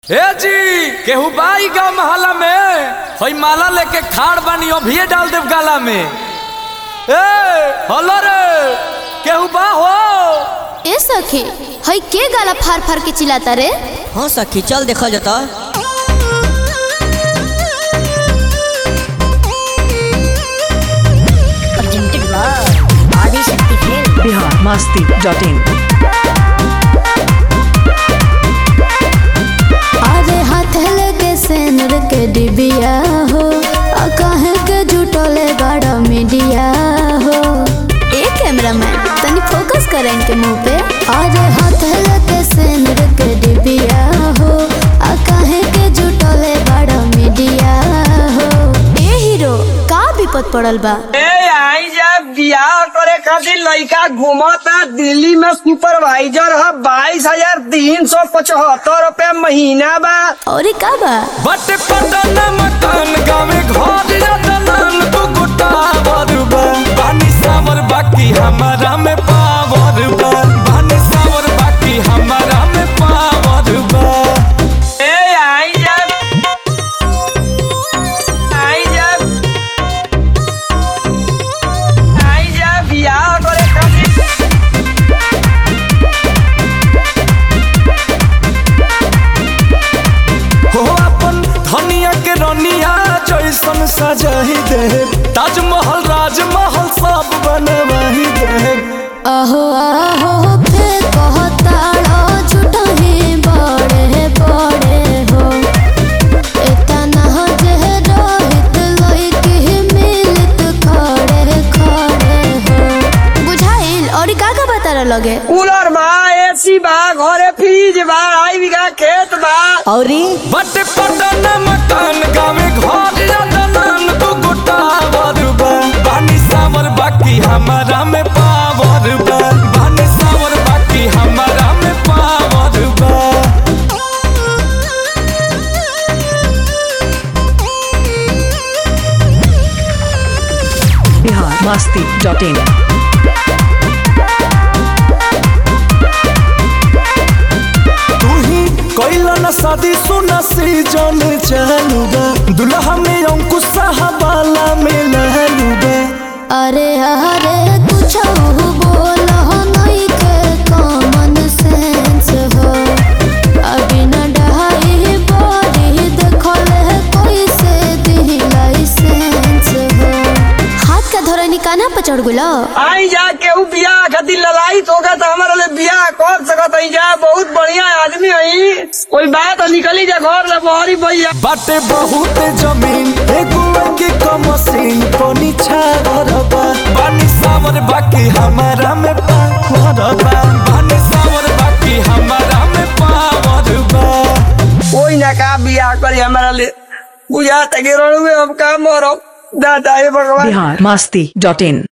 ए जी केहू बाई गाँव महला में हई माला लेके खाड़ बानी अभिये डाल देव गाला में। ए हलो रे केहू बा हो। ए सखी हई के गाला फार फार के चिल्लाता रे। हाँ सखी चल देखा जाता। biharmasti.in अरे हाथ लगे सेनर के डिबिया हो कहे के जुटले बड़ा मीडिया हो। ए कैमरामैन तनी फोकस कर इनके मुंह पे। अरे हाथ लगे सेनर के डिबिया हो कहे के जुटले बड़ा मीडिया हो। ए हीरो का विपद पड़ल बा। बियाह करे खातिर लड़का घूमता दिल्ली में सुपरवाइजर है 22,375 रुपया महीना बा। और का बा बट पटन मकान गाँव घर रतन तू गुटा बरुबा बानी सावर बाकी हमारा में पावर बा बानी सावर बाकी हमारा में पावर बा। ए आई जा बियाह करे खातिर हो अपन धनिया के रनिया जैसन सजाही दे ताजमहल राजमहल सब बनवाही दे। आहो आहो फिर कहताड़ा झूठा ही बड़े बड़े हो। इतना जे रोहित लइकी मिलत खड़े खड़े हो। बुझाइल और का बता लगे। कूलर बा एसी बा घरे फ्रिज बा 2.5 बीघा खेत बा। औरी बट पटन मकान गाँव घर रतन तू गुटा बरुबा बानी सावर बाकी हमारा में पावर बा बानी सावर बाकी हमारा में पावर बा। biharmasti.in तू ही कैला न शादी सुना सीजन चालू बा दुल्हा में अंकुश साहबाला में लहलू बा। अरे अरे कुछ बोला नहीं के कॉमन सेंस हो। अभी न डहाई बड़ी देखले कोई से दी लाइसेंस हो। हाथ का धोरा निकाना पर चढ़ गुलो। आई जा केहू बियाह खातिर लड़ाई होगा तो हमारे लिए बियाह कर सकत है जा। बहुत बढ़िया आदमी है कोई बात निकली जा घर ले बहरी भैया। बाटे बहुत जमीन एगो के कमसीन पनी छावर बा बानी सावर बाकी हमारा में पावर बा बानी सावर बाकी हमारा में पावर बा। कोई ना का बियाह करी हमारा लिए बुझा तक हम का मरो दादा हे भगवान। biharmasti.in